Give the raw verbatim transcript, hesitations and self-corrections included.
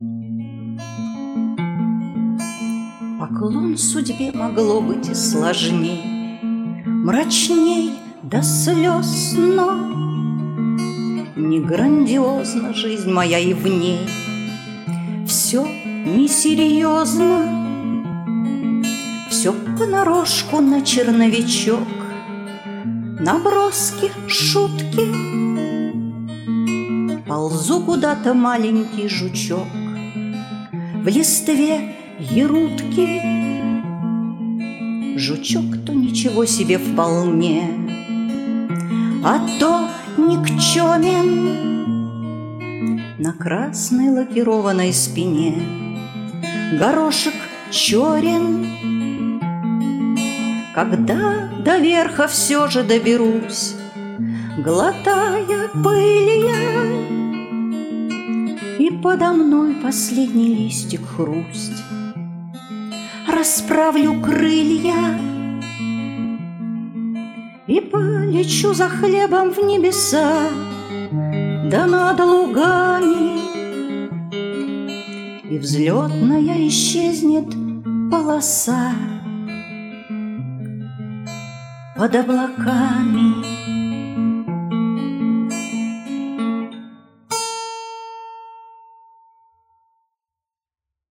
Поклон судьбе могло быть и сложней, мрачней до слез, но не грандиозна жизнь моя и в ней все несерьезно, все понарошку на черновичок, наброски, шутки. Ползу куда-то маленький жучок в листве ерутки. Жучок то ничего себе вполне, а то никчемен. На красной лакированной спине горошек черен. Когда до верха все же доберусь, глотая пыль я, и подо мной последний листик хрусть, расправлю крылья и полечу за хлебом в небеса, да над лугами, и взлетная исчезнет полоса под облаками.